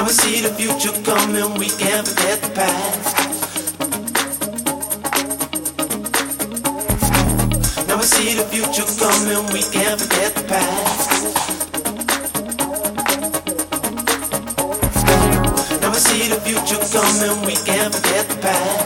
we see the future coming, we can't forget the past. Now we see the future coming, we can't forget the past. Now we see the future coming, we can't forget the past.